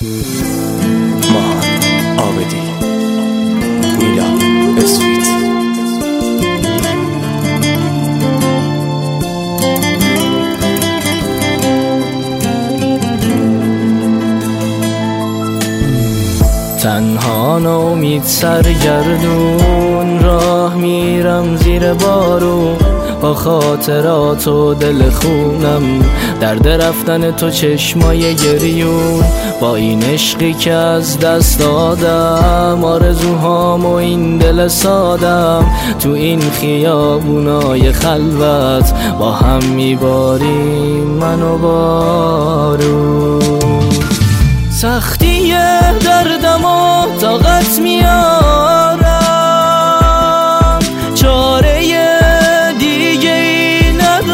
ماهان عابدی، میلان اسویت. تنها نومید سرگردون راه میرم زیر بارون، با خاطرات و دل خونم درد رفتن تو چشمای گریون. با این عشقی که از دست دادم، آرزوهام و این دل سادم، تو این خیابونای خلوت با هم میباریم من و بارون. سختی دردم و طاقت میارم، چاره دیگه ای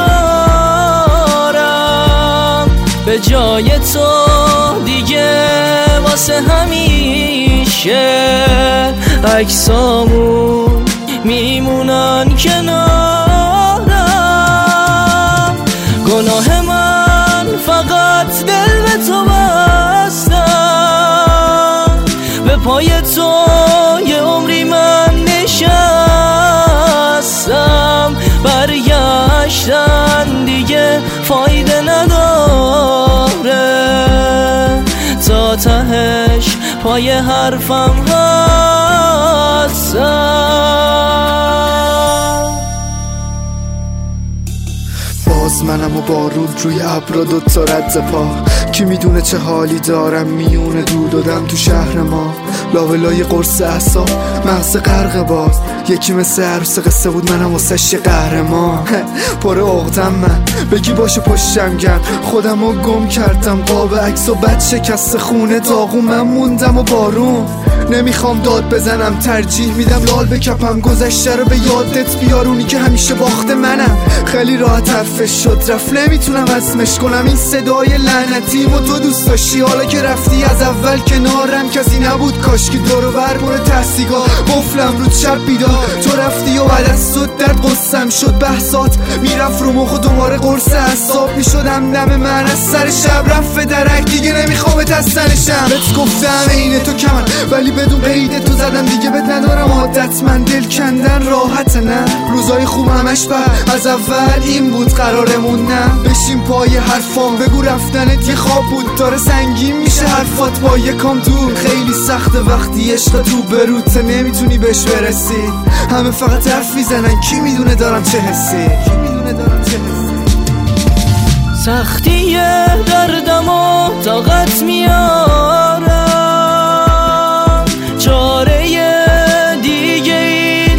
ندارم. به جای تو دیگه واسه همیشه عکسامون میمونن کنارم. گناه من فقط دل به تو بستم، به پای تو یه عمری من نشستم. برگشتن دیگه فایده نداره، تا تهش پای حرفم هستم. باز منم و بارون روی ابرا دوتا رد پا، کی میدونه چه حالی دارم میونه دود و دم تو شهر ما. لاولای قرص اعصاب مغز غرق باز، یکی مثل عروس قصه بود منم واسش یه قهرمان. پر عقدم من بگی باشه پشتم گرم، خودم رو گم کردم قاب عکس و بد شکست خونه داغون من موندم و بارون. نمیخوام داد بزنم، ترجیح میدم لال بکپم، گذشته رو به یادت بیارونی که همیشه باخت منم. خیلی راحت حرفش شد رفت، نمیتونم اسمش کنم این صدای لعنتی و تو دوست داشتی. حالا که رفتی از اول کنارم کسی نبود، کاش که دور و بر پر تحصیقا قفلم رو شب بیدار. تو رفتی و بعد از تو درد قصم شد، بحثات میرفت رو مخ و دوباره قرص اعصاب میشدم. دم من از سر شب رفت درک، دیگه نمیخوام از سرشم. بهت گفتم اینه تو کمن ولی بدون قید تو زدم، دیگه بد ندارم عادت من دل کندن راحت نه. روزای خوب همش بر از اول این بود قرارمون، نه بشین پای حرفام بگو رفتنت یه خواب بود. داره سنگین میشه حرفات با یه کام دور، خیلی سخته وقتی عشق تو بروت نمیتونی بهش برسی. همه فقط حرف میزنن کی میدونه دارم چه حسی. سختی دردم و طاقت میارم، چاره دیگه ای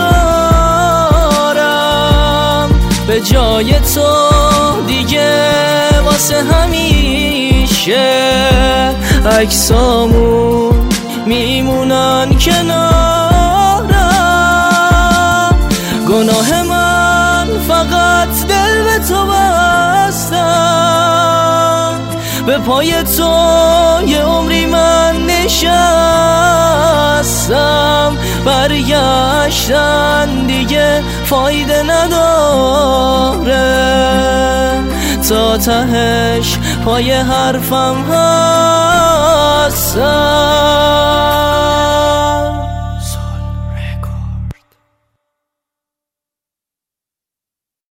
ندارم. به جای تو دیگه واسه همیشه عکسامون میمونن کنارم. گناه من فقط دل به تو بستم، به پای تو یه عمری من نشستم. برگشتن دیگه فایده نداره، تا تهش پای حرفم هستم.